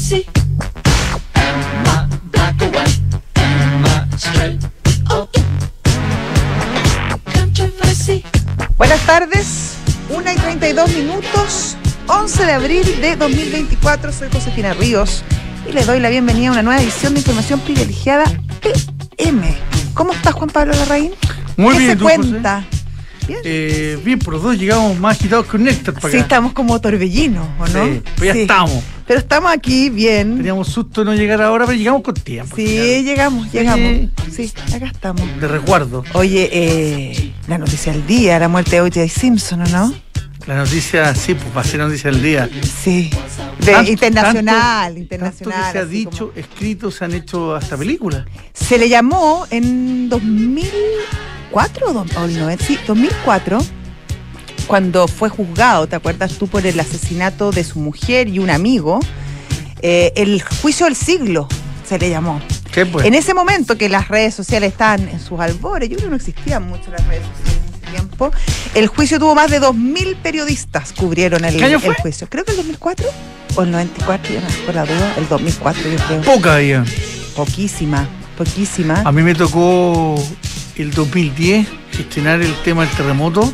Controversy. Am I black or white? Am I straight or gay? Controversy. Buenas tardes, 1:32, 11 de abril de 2024. Soy Josefina Ríos y les doy la bienvenida a una nueva edición de Información Privilegiada PM. ¿Cómo estás, Juan Pablo Larraín? Muy bien, ¿Qué se ¿tú, cuenta? Bien, por los dos llegamos más agitados que un néctar para acá. Sí, estamos como torbellinos, ¿o no? Sí, pero ya estamos. Pero estamos aquí bien. Teníamos susto de no llegar ahora, pero llegamos con tiempo. Sí, llegamos. Sí, acá estamos. De resguardo. Oye, la noticia del día, la muerte de O.J. Simpson, ¿o no? La noticia, sí, pues va a ser noticia del día. Sí. Internacional. Tanto que se ha dicho, escrito, se han hecho hasta películas. Se le llamó en 2004 o 2004, cuando fue juzgado, ¿te acuerdas tú? Por el asesinato de su mujer y un amigo. El juicio del siglo se le llamó. ¿Qué pues? En ese momento que las redes sociales estaban en sus albores, yo creo que no existían mucho las redes sociales en ese tiempo, el juicio tuvo más de 2.000 periodistas cubrieron el juicio. Creo que el 2004 o el 94, ya me por la duda, el 2004 yo creo. Poca había. Poquísima. A mí me tocó el 2010 gestionar el tema del terremoto.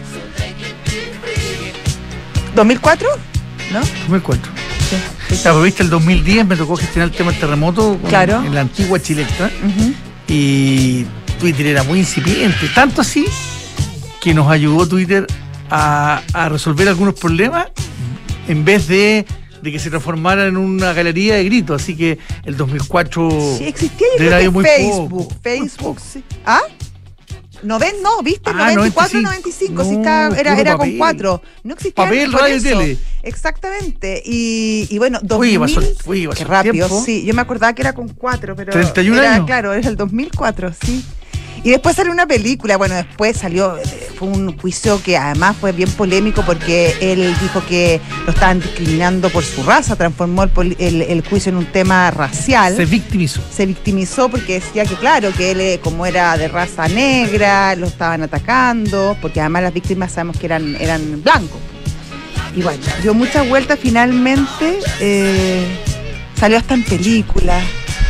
¿2004? ¿No? 2004. Sí. Pero viste, el 2010 me tocó gestionar el tema del terremoto claro. En la antigua Chilectra. Uh-huh. Y Twitter era muy incipiente. Tanto así que nos ayudó Twitter a resolver algunos problemas en vez de que se transformara en una galería de gritos. Así que el 2004 sí, existía yo creo que Facebook. Facebook, sí. ¿Ah? No, viste, 94, 95, sí, era con 4. No existía papel, radio y tele. Exactamente. Y bueno, 2000. Qué rápido, tiempo. Sí. Yo me acordaba que era con 4, pero 31 años. Claro, era el 2004, sí. Y después salió una película, después salió, fue un juicio que además fue bien polémico porque él dijo que lo estaban discriminando por su raza, transformó el juicio en un tema racial. Se victimizó porque decía que claro, que él como era de raza negra, lo estaban atacando, porque además las víctimas sabemos que eran blancos. Y bueno, dio muchas vueltas, finalmente salió hasta en película.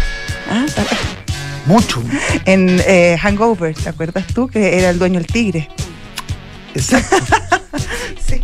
Mucho. En Hangover, ¿te acuerdas tú? Que era el dueño del tigre. Exacto. Sí.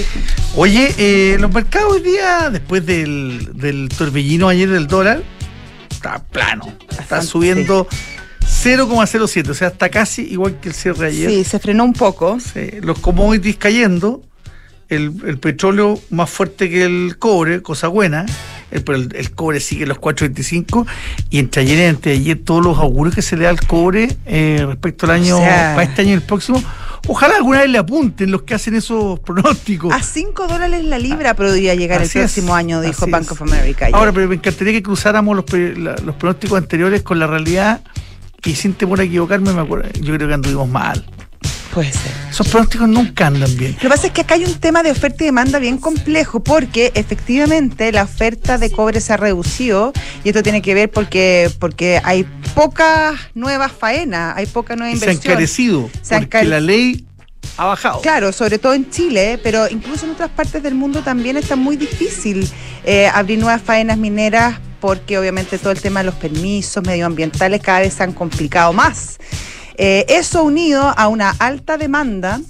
Oye, los mercados hoy día, después del torbellino ayer del dólar, está plano. Está subiendo 0,07, o sea, está casi igual que el cierre ayer. Sí, se frenó un poco. Sí, los commodities cayendo, el petróleo más fuerte que el cobre, cosa buena. Pero el cobre sigue los 4.25 y entre ayer y anteayer todos los augurios que se le da al cobre respecto al año, para este año y el próximo, ojalá alguna vez le apunten los que hacen esos pronósticos. A $5 la libra podría llegar el próximo año, dijo Bank of America ayer. Ahora, pero me encantaría que cruzáramos los pronósticos anteriores con la realidad y sin temor a equivocarme, me acuerdo, yo creo que anduvimos mal. Puede ser. Esos pronósticos nunca andan bien. Lo que pasa es que acá hay un tema de oferta y demanda bien complejo, porque efectivamente la oferta de cobre se ha reducido, y esto tiene que ver porque hay pocas nuevas faenas, hay poca nueva inversión. Se ha encarecido, porque la ley ha bajado. Claro, sobre todo en Chile, pero incluso en otras partes del mundo también está muy difícil abrir nuevas faenas mineras, porque obviamente todo el tema de los permisos medioambientales cada vez se han complicado más. Eso unido a una alta demanda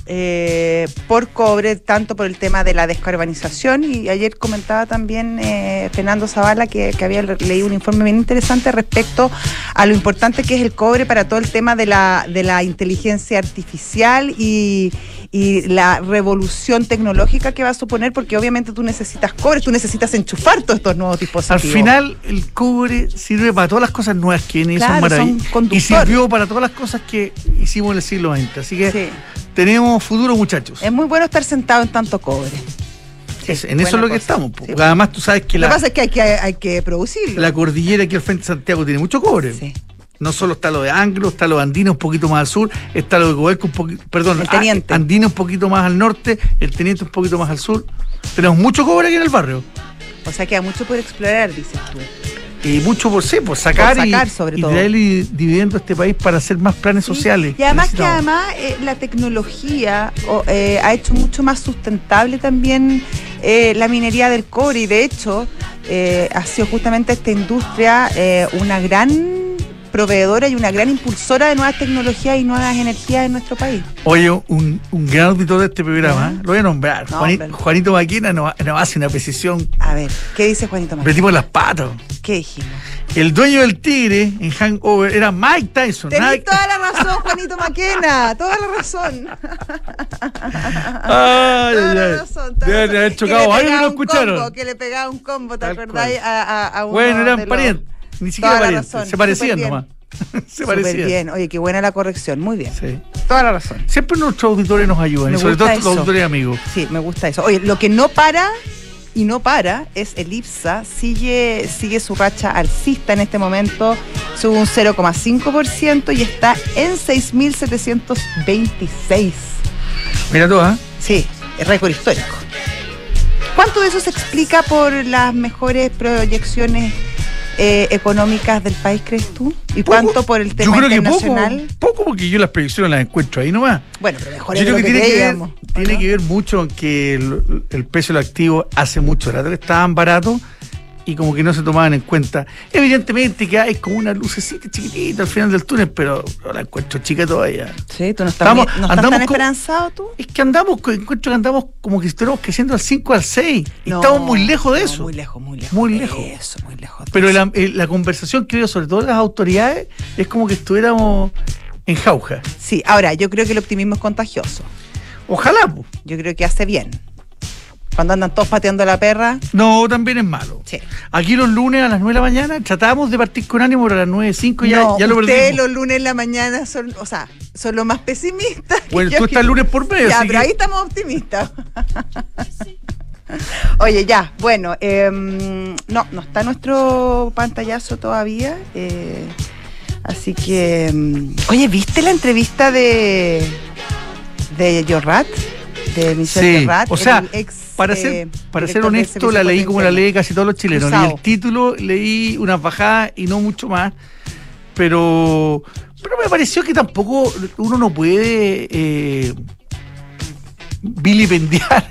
por cobre, tanto por el tema de la descarbonización, y ayer comentaba también Fernando Zavala que había leído un informe bien interesante respecto a lo importante que es el cobre para todo el tema de la inteligencia artificial y la revolución tecnológica que va a suponer, porque obviamente tú necesitas cobre, tú necesitas enchufar todos estos nuevos dispositivos. Al final el cobre sirve para todas las cosas nuevas que vienen, claro, son maravillas, y sirvió para todas las cosas que hicimos en el siglo XX, así que tenemos futuro, muchachos. Es muy bueno estar sentado en tanto cobre. En eso es lo que estamos. Sí. Además, tú sabes que lo que pasa es que hay que producirlo. La cordillera aquí al frente de Santiago tiene mucho cobre. Sí. No solo está lo de Anglo, está lo de Andino un poquito más al sur, está lo de Codelco el Teniente. Andino un poquito más al norte, el Teniente un poquito más al sur. Tenemos mucho cobre aquí en el barrio. O sea, queda mucho por explorar, dices tú. Y mucho por sacar sobre y todo. traerle dividendo a este país para hacer más planes sociales. Y además la tecnología ha hecho mucho más sustentable también la minería del cobre, y de hecho ha sido justamente esta industria una gran proveedora y una gran impulsora de nuevas tecnologías y nuevas energías en nuestro país. Oye, un gran auditor de este programa, lo voy a nombrar. No, Juanito Maquena nos hace una precisión. A ver, ¿qué dice Juanito Maquena? Metimos las patas. ¿Qué dijimos? El dueño del tigre en Hangover era Mike Tyson. Tenés toda la razón, Juanito Maquena, toda la razón. Toda la razón. Deben haber chocado varios que no escucharon. Que le pegaba un combo, ¿te acordás? A uno bueno, eran de parientes. Ni siquiera parientes. Se parecían nomás. Se parecían. Súper bien. Oye, qué buena la corrección. Muy bien. Sí. Toda la razón. Siempre nuestros auditores nos ayudan. Y sobre todo los auditores amigos. Sí, me gusta eso. Oye, lo que no para es el IPSA, sigue su racha alcista en este momento, sube un 0,5% y está en 6.726. Mira tú, ¿eh? Sí, es récord histórico. ¿Cuánto de eso se explica por las mejores proyecciones económicas del país, crees tú? ¿Y cuánto por el tema internacional? Poco, porque yo las proyecciones las encuentro ahí nomás. Bueno, pero mejor yo creo que creíamos. Tiene que ver mucho en que el precio del activo hace mucho rato que estaban baratos y como que no se tomaban en cuenta. Evidentemente que hay como una lucecita chiquitita al final del túnel, pero la encuentro chica todavía. Sí, tú no estás tan esperanzado tú. Es que encuentro que andamos como que estamos creciendo al 5 al 6 y estamos muy lejos de eso. Muy lejos. Muy lejos. Eso, muy lejos. Pero la conversación que veo sobre todo las autoridades es como que estuviéramos en jauja. Sí, ahora yo creo que el optimismo es contagioso. Ojalá, pues. Yo creo que hace bien. Cuando andan todos pateando la perra. No, también es malo. Sí. Aquí los lunes a las 9 de la mañana tratábamos de partir con ánimo, pero a las 9:05 ya lo perdimos. Ustedes los lunes en la mañana son los más pesimistas. Bueno, tú estás el lunes por medio. Ya, pero ahí estamos optimistas. Oye, ya, bueno, no está nuestro pantallazo todavía. Así que, oye, ¿viste la entrevista de Jorrat? De Michel Jorrat, o sea, para ser honesto, la leí como la lee casi todos los chilenos. Leí el título, leí unas bajadas y no mucho más. Pero me pareció que tampoco uno no puede vilipendiar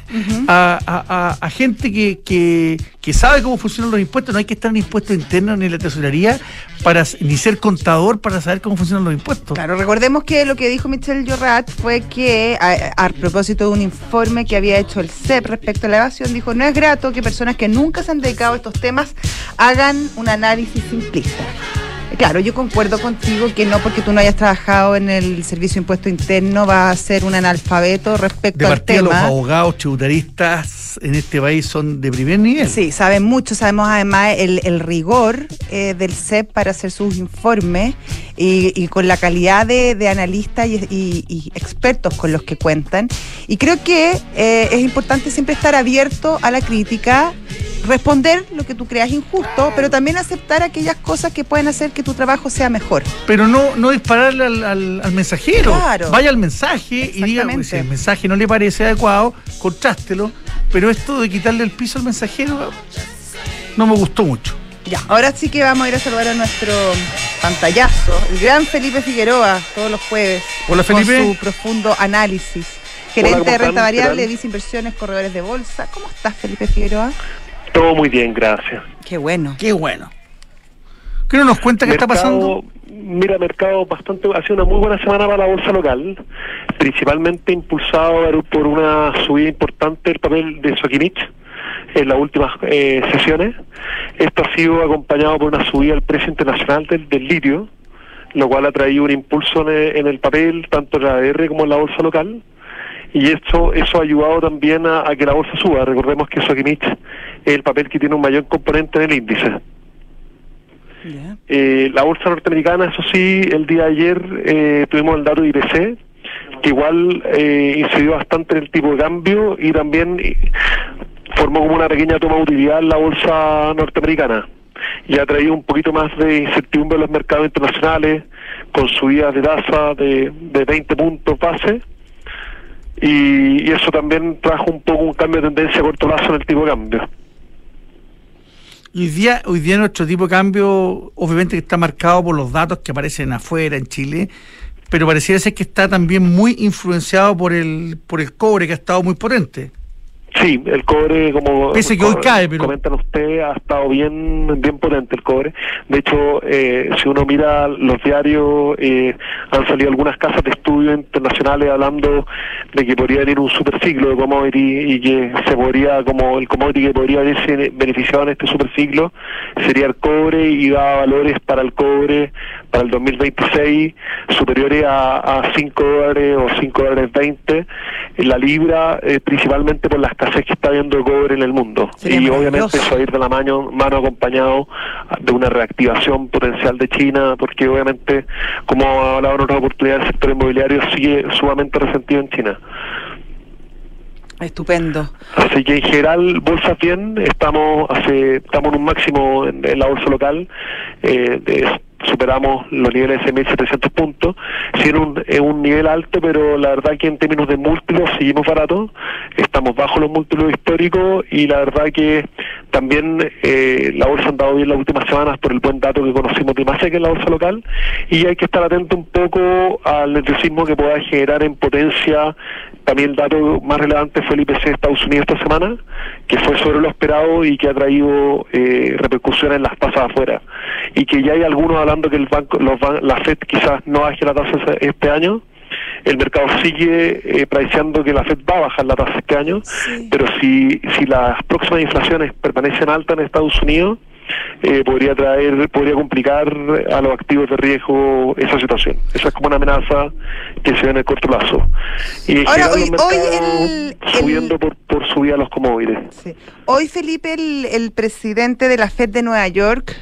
a gente que sabe cómo funcionan los impuestos. No hay que estar en impuestos internos ni en la tesorería ni ser contador para saber cómo funcionan los impuestos. Claro, recordemos que lo que dijo Michel Jorrat fue que a propósito de un informe que había hecho el CEP respecto a la evasión, dijo: no es grato que personas que nunca se han dedicado a estos temas hagan un análisis simplista. Claro, yo concuerdo contigo que no porque tú no hayas trabajado en el Servicio de Impuesto Interno vas a ser un analfabeto respecto al tema. Los abogados tributaristas en este país son de primer nivel. Sí, saben mucho, sabemos además el rigor del CEP para hacer sus informes y con la calidad de analistas y expertos con los que cuentan. Y creo que es importante siempre estar abierto a la crítica, responder lo que tú creas injusto, pero también aceptar aquellas cosas que pueden hacer que tu trabajo sea mejor. Pero no dispararle al mensajero. Claro. Vaya al mensaje y diga, pues, si el mensaje no le parece adecuado, contrástelo. Pero esto de quitarle el piso al mensajero no me gustó mucho. Ya, ahora sí que vamos a ir a saludar a nuestro pantallazo, el gran Felipe Figueroa, todos los jueves. Hola, Felipe. Con su profundo análisis. Gerente de renta variable, Vice Inversiones, corredores de bolsa. ¿Cómo estás, Felipe Figueroa? Todo muy bien, gracias. Qué bueno. Qué bueno. ¿Qué no nos cuenta qué está pasando? Mira, mercado ha sido una muy buena semana para la bolsa local, principalmente impulsado por una subida importante del papel de Soquimich en las últimas sesiones. Esto ha sido acompañado por una subida del precio internacional del litio, lo cual ha traído un impulso en el papel, tanto en la ADR como en la bolsa local. Y eso ha ayudado también a que la bolsa suba. Recordemos que Soquimich es el papel que tiene un mayor componente en el índice. Yeah. La bolsa norteamericana, eso sí, el día de ayer tuvimos el dato de IPC, que igual incidió bastante en el tipo de cambio y también formó como una pequeña toma de utilidad en la bolsa norteamericana. Y ha traído un poquito más de incertidumbre en los mercados internacionales, con subidas de tasa de 20 puntos base. Y eso también trajo un poco un cambio de tendencia a corto plazo en el tipo de cambio. Hoy día nuestro tipo de cambio obviamente está marcado por los datos que aparecen afuera en Chile, pero pareciera ser que está también muy influenciado por el cobre, que ha estado muy potente. Sí, el cobre, como Pese que hoy cae, pero comentan ustedes, ha estado bien potente el cobre. De hecho, si uno mira los diarios, han salido algunas casas de estudio internacionales hablando de que podría venir un superciclo de commodity y que se podría, como el commodity que podría haberse beneficiado en este superciclo sería el cobre, y da valores para el cobre para el 2026 superiores a $5 o $5.20 en la libra, principalmente por la escasez que está habiendo de cobre en el mundo. Sería y obviamente maravilloso. eso va a ir de la mano acompañado de una reactivación potencial de China, porque obviamente, como ha hablado en otras oportunidades, el sector inmobiliario sigue sumamente resentido en China. Estupendo. Así que en general, bolsas bien, estamos en un máximo en la bolsa local, superamos los niveles de 6.700 puntos, sí es un nivel alto, pero la verdad que en términos de múltiplos seguimos baratos, estamos bajo los múltiplos históricos, y la verdad que también la bolsa ha andado bien las últimas semanas por el buen dato que conocimos de Masek en la bolsa local, y hay que estar atento un poco al nerviosismo que pueda generar en potencia. También el dato más relevante fue el IPC de Estados Unidos esta semana, que fue sobre lo esperado y que ha traído repercusiones en las tasas afuera. Y que ya hay algunos hablando que la FED quizás no baje la tasa este año. El mercado sigue prediciendo que la FED va a bajar la tasa este año, Sí. pero si las próximas inflaciones permanecen altas en Estados Unidos, podría complicar a los activos de riesgo esa situación. Esa es como una amenaza que se ve en el corto plazo. Y en Ahora, general hoy los mercados subiendo por subida de los commodities. Sí. Hoy, Felipe, el presidente de la FED de Nueva York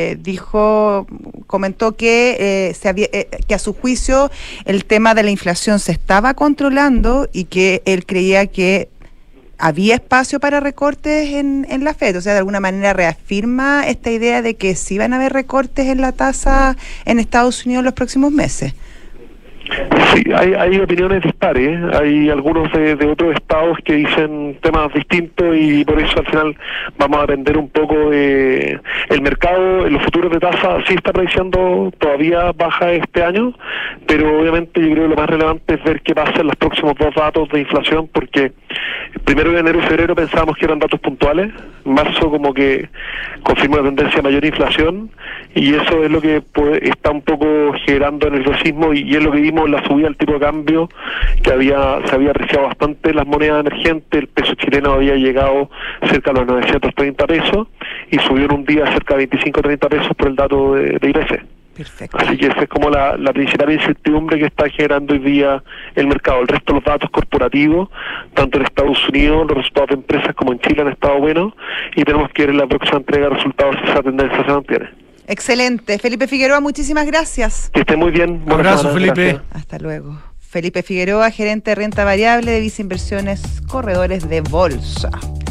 comentó que que a su juicio el tema de la inflación se estaba controlando y que él creía que había espacio para recortes en la FED. O sea, de alguna manera reafirma esta idea de que sí van a haber recortes en la tasa en Estados Unidos en los próximos meses. Sí, hay opiniones dispares, hay algunos de otros estados que dicen temas distintos, y por eso al final vamos a depender un poco de el mercado. En los futuros de tasa sí está prediciendo todavía baja este año, pero obviamente yo creo que lo más relevante es ver qué pasa en los próximos dos datos de inflación, porque el 1 de enero y febrero pensábamos que eran datos puntuales, marzo como que confirmó la tendencia a mayor inflación, y eso es lo que está un poco generando nerviosismo, y es lo que vimos en la subida del tipo de cambio, que se había apreciado bastante las monedas emergentes. El peso chileno había llegado cerca de los 930 pesos y subió en un día cerca de 25-30 pesos por el dato de IPC. Perfecto. Así que esa es como la principal incertidumbre que está generando hoy día el mercado. El resto de los datos corporativos, tanto en Estados Unidos, los resultados de empresas como en Chile han estado buenos, y tenemos que ver en la próxima entrega de resultados si esa tendencia se mantiene. Excelente. Felipe Figueroa, muchísimas gracias. Que esté muy bien. Un abrazo, Felipe. Gracias. Hasta luego. Felipe Figueroa, gerente de renta variable de Visa Inversiones, corredores de bolsa.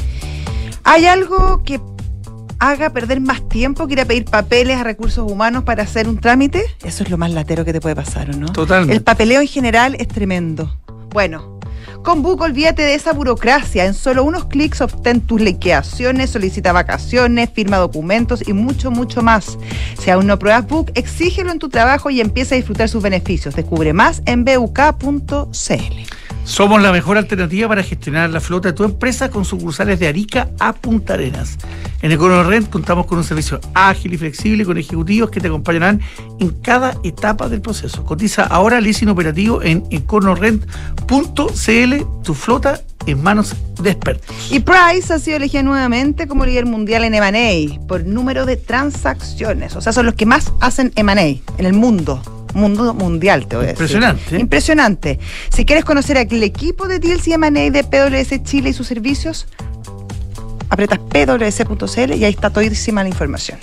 ¿Hay algo que haga perder más tiempo que ir a pedir papeles a recursos humanos para hacer un trámite? Eso es lo más latero que te puede pasar, ¿o no? Totalmente. El papeleo en general es tremendo. Bueno, con Book olvídate de esa burocracia. En solo unos clics obtén tus liquidaciones, solicita vacaciones, firma documentos y mucho, mucho más. Si aún no pruebas Book, exígelo en tu trabajo y empieza a disfrutar sus beneficios. Descubre más en buk.cl. Somos la mejor alternativa para gestionar la flota de tu empresa, con sucursales de Arica a Punta Arenas. En EconoRent contamos con un servicio ágil y flexible, con ejecutivos que te acompañarán en cada etapa del proceso. Cotiza ahora leasing operativo en econorent.cl, tu flota en manos de expertos. Y Price ha sido elegida nuevamente como líder mundial en M&A por número de transacciones. O sea, son los que más hacen M&A en el mundo mundial, te voy a decir. Impresionante. Impresionante. Si quieres conocer el equipo de Deals y M&A de PwC Chile y sus servicios, apretas pwc.cl y ahí está todísima la información.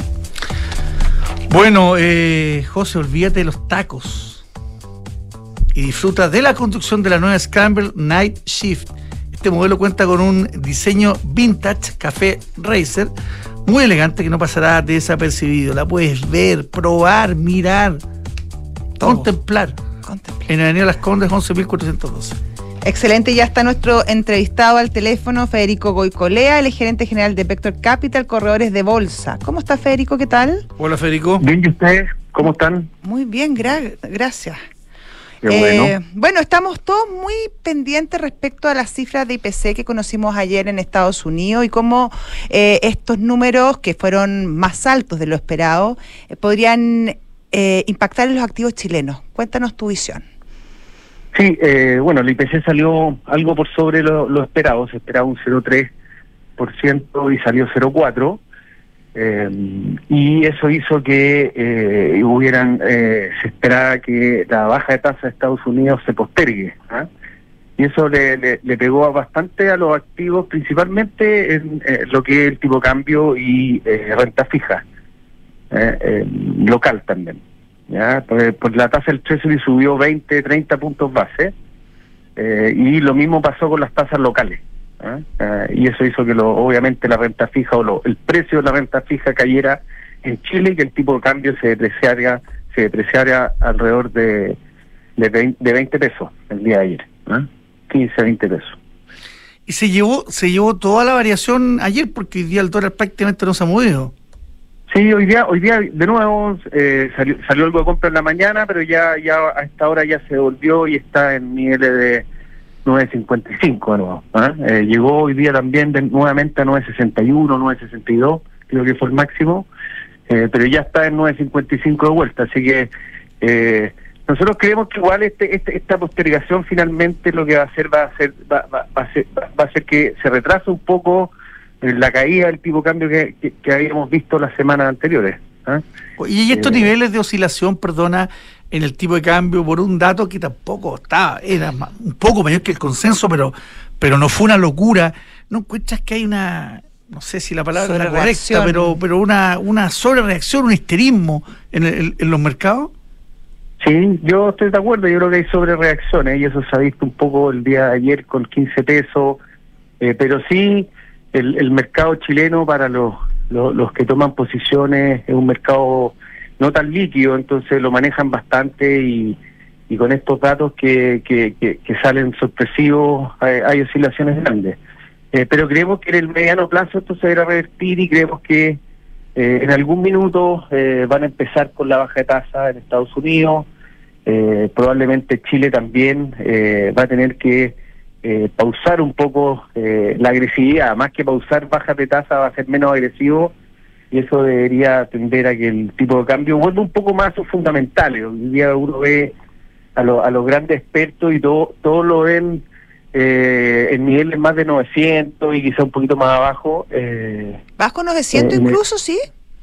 Bueno, José, olvídate de los tacos y disfruta de la conducción de la nueva Scramble Night Shift. Este modelo cuenta con un diseño vintage café racer muy elegante que no pasará desapercibido. La puedes ver, probar, mirar, contemplar. En Avenida Las Condes 11.412. Excelente, ya está nuestro entrevistado al teléfono, Federico Goicolea, el gerente general de Vector Capital, corredores de bolsa. ¿Cómo está, Federico? ¿Qué tal? Hola, Federico. Bien, ¿y ustedes? ¿Cómo están? Muy bien, gracias. Qué bueno. Bueno, estamos todos muy pendientes respecto a las cifras de IPC que conocimos ayer en Estados Unidos y cómo estos números, que fueron más altos de lo esperado, podrían impactar en los activos chilenos. Cuéntanos tu visión. Sí, bueno, el IPC salió algo por sobre lo esperado. Se esperaba un 0,3% y salió 0,4%. Y eso hizo que se esperaba que la baja de tasa de Estados Unidos se postergue, ¿ah? Y eso le pegó bastante a los activos, principalmente en lo que es el tipo de cambio y renta fija, local también, ¿ya? Por la tasa del Treasury subió 20, 30 puntos base, y lo mismo pasó con las tasas locales. Y eso hizo que obviamente la renta fija el precio de la renta fija cayera en Chile y que el tipo de cambio se depreciara alrededor de 20 pesos el día de ayer, 15 a 20 pesos. Y se llevó toda la variación ayer, porque hoy día el dólar prácticamente no se ha movido. Sí, hoy día de nuevo salió algo de compra en la mañana, pero ya a esta hora ya se volvió y está en niveles de 9.55 de nuevo. Llegó hoy día también nuevamente a 9.61, 9.62, creo que fue el máximo, pero ya está en 9.55 de vuelta, así que nosotros creemos que igual esta postergación finalmente lo que va a hacer que se retrase un poco la caída del tipo de cambio que habíamos visto las semanas anteriores. Y estos niveles de oscilación, perdona, en el tipo de cambio, por un dato que tampoco era un poco mayor que el consenso, pero no fue una locura. ¿No encuentras que hay no sé si la palabra es la correcta, pero una sobrereacción, un histerismo en los mercados? Sí, yo estoy de acuerdo. Yo creo que hay sobrereacciones y eso se ha visto un poco el día de ayer con 15 pesos, pero sí el mercado chileno para los que toman posiciones es un mercado no tan líquido, entonces lo manejan bastante y con estos datos que salen sorpresivos hay oscilaciones grandes. Pero creemos que en el mediano plazo esto se va a revertir y creemos que en algún minuto van a empezar con la baja de tasa en Estados Unidos. Probablemente Chile también va a tener que pausar un poco la agresividad, más que pausar bajas de tasa va a ser menos agresivo. Y eso debería tender a que el tipo de cambio vuelva un poco más a sus fundamentales. Hoy día uno ve a los grandes expertos y todos lo ven en niveles más de 900 y quizá un poquito más abajo. ¿Bajo 900 incluso, sí?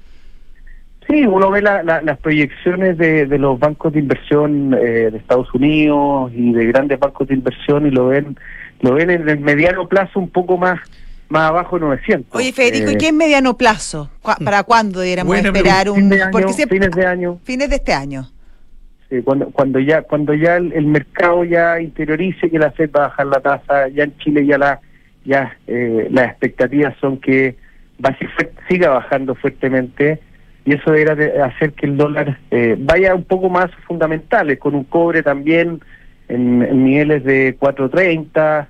Sí, uno ve las proyecciones de los bancos de inversión de Estados Unidos y de grandes bancos de inversión y lo ven en el mediano plazo un poco más abajo de 900. Oye, Federico, ¿y qué es mediano plazo? ¿Para cuándo deberíamos esperar fines de año? Fines de este año. Sí, cuando ya el mercado ya interiorice que la FED va a bajar la tasa, ya en Chile las expectativas son que siga bajando fuertemente y eso era hacer que el dólar vaya un poco más fundamentales, con un cobre también en niveles de 4.30.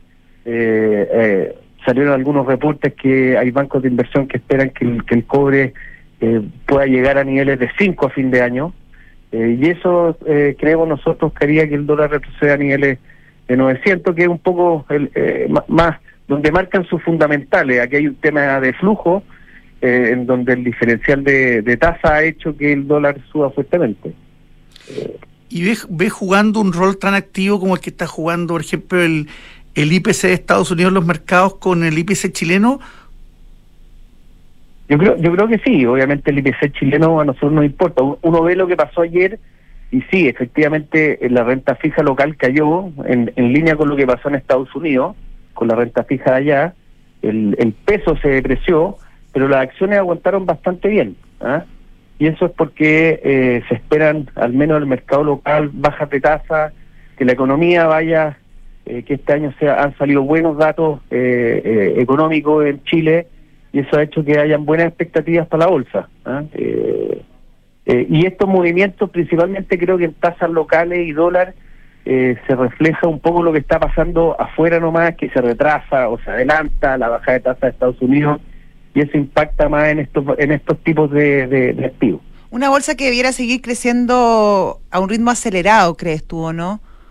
Salieron algunos reportes que hay bancos de inversión que esperan que el cobre pueda llegar a niveles de 5 a fin de año, y eso creemos nosotros que haría que el dólar retroceda a niveles de 900, que es un poco más donde marcan sus fundamentales. Aquí hay un tema de flujo en donde el diferencial de tasa ha hecho que el dólar suba fuertemente. ¿Y ves jugando un rol tan activo como el que está jugando, por ejemplo, el IPC de Estados Unidos en los mercados con el IPC chileno? Yo creo que sí. Obviamente el IPC chileno a nosotros nos importa. Uno ve lo que pasó ayer y sí, efectivamente la renta fija local cayó en línea con lo que pasó en Estados Unidos, con la renta fija de allá. El peso se depreció, pero las acciones aguantaron bastante bien, y eso es porque se esperan, al menos en el mercado local, bajas de tasa, que la economía vaya, que este año han salido buenos datos económicos en Chile, y eso ha hecho que hayan buenas expectativas para la bolsa. Y estos movimientos, principalmente creo que en tasas locales y dólar, se refleja un poco lo que está pasando afuera nomás, que se retrasa o se adelanta la bajada de tasa de Estados Unidos, y eso impacta más en estos tipos de activos. Una bolsa que debiera seguir creciendo a un ritmo acelerado, ¿crees tú o no?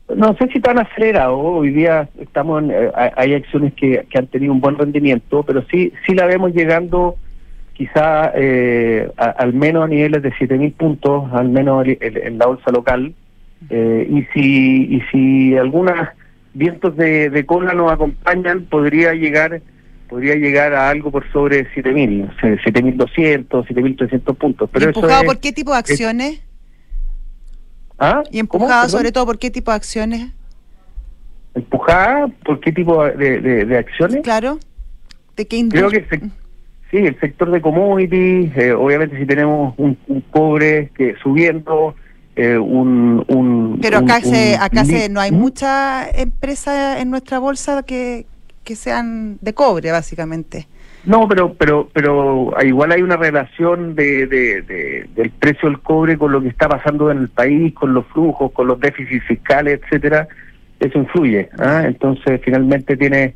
No sé si tan acelerado. Hoy día hay acciones que han tenido un buen rendimiento, pero sí la vemos llegando quizá al menos a niveles de 7.000 puntos, al menos en la bolsa local. Y si algunos vientos de cola nos acompañan, podría llegar a algo por sobre 7.000, 7.200, 7.300 puntos. Pero ¿empujado por qué tipo de acciones? ¿Y empujada sobre todo por qué tipo de acciones? ¿Empujada por qué tipo de acciones? Claro. ¿De qué industria? Creo que el sector de commodities, obviamente si tenemos un cobre que subiendo, Pero acá no hay mucha empresa en nuestra bolsa que sean de cobre, básicamente. No, pero igual hay una relación del precio del cobre con lo que está pasando en el país, con los flujos, con los déficits fiscales, etcétera. Eso influye. Entonces, finalmente tiene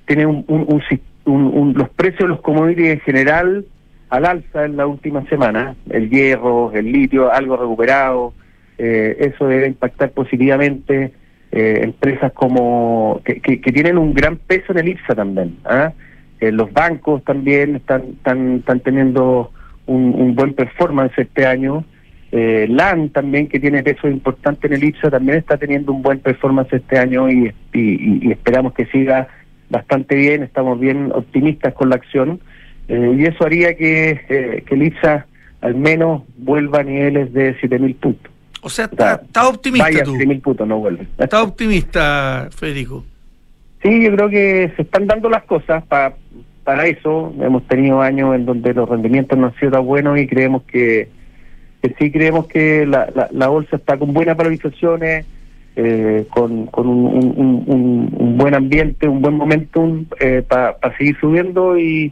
los precios de los commodities en general al alza en la última semana. El hierro, el litio, algo recuperado. Eso debe impactar positivamente empresas como que tienen un gran peso en el IPSA también. Los bancos también están teniendo un buen performance este año. LAN también, que tiene peso importante en el IPSA, también está teniendo un buen performance este año y esperamos que siga bastante bien. Estamos bien optimistas con la acción y eso haría que el IPSA al menos vuelva a niveles de 7.000 puntos. O sea, está optimista vaya tú. 7.000 puntos, no vuelve. Está optimista, Federico. Sí, yo creo que se están dando las cosas para eso. Hemos tenido años en donde los rendimientos no han sido tan buenos y creemos que la bolsa está con buenas valorizaciones, con un buen ambiente, un buen momentum para seguir subiendo y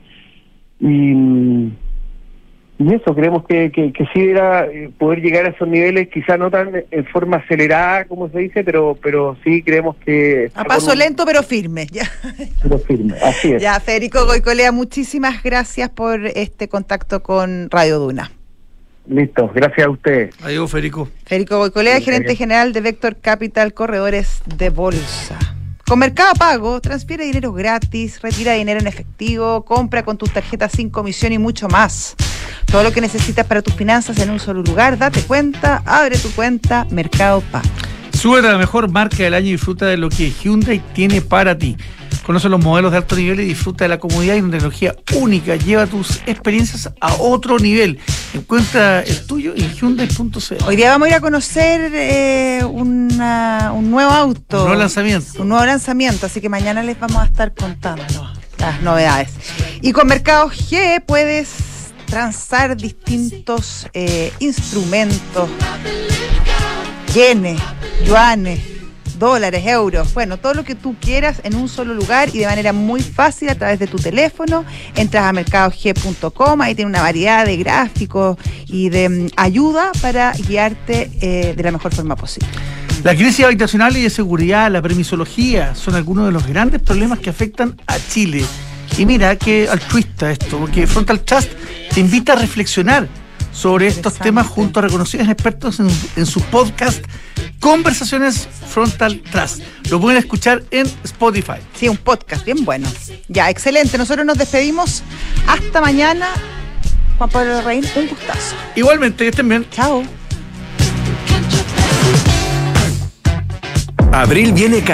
eso, creemos que sí era poder llegar a esos niveles, quizá no tan en forma acelerada como se dice, pero sí creemos que... A paso lento pero firme, ya. Pero firme, así es. Ya, Federico Goicolea, muchísimas gracias por este contacto con Radio Duna. Listo, gracias a ustedes. Adiós, Federico. Federico Goicolea, gerente general de Vector Capital, corredores de bolsa. Con Mercado Pago, transfiere dinero gratis, retira dinero en efectivo, compra con tus tarjetas sin comisión y mucho más. Todo lo que necesitas para tus finanzas en un solo lugar. Date cuenta, abre tu cuenta Mercado Pago. Sube a la mejor marca del año y disfruta de lo que Hyundai tiene para ti. Conoce los modelos de alto nivel y disfruta de la comodidad y una tecnología única. Lleva tus experiencias a otro nivel. Encuentra el tuyo en Hyundai.cl. Hoy día vamos a ir a conocer un nuevo auto. Un nuevo lanzamiento. Así que mañana les vamos a estar contando las novedades. Y con Mercado G puedes transar distintos instrumentos, yenes, yuanes, dólares, euros, bueno, todo lo que tú quieras en un solo lugar y de manera muy fácil a través de tu teléfono. Entras a mercadog.com, ahí tiene una variedad de gráficos y de ayuda para guiarte de la mejor forma posible. La crisis habitacional y de seguridad, la permisología, son algunos de los grandes problemas que afectan a Chile. Y mira qué altruista esto, porque Frontal Trust te invita a reflexionar sobre estos temas junto a reconocidos expertos en su podcast Conversaciones Frontal Trust. Lo pueden escuchar en Spotify. Sí, un podcast bien bueno. Ya, excelente. Nosotros nos despedimos. Hasta mañana. Juan Pablo Reín, un gustazo. Igualmente, que estén bien. Chao. Abril viene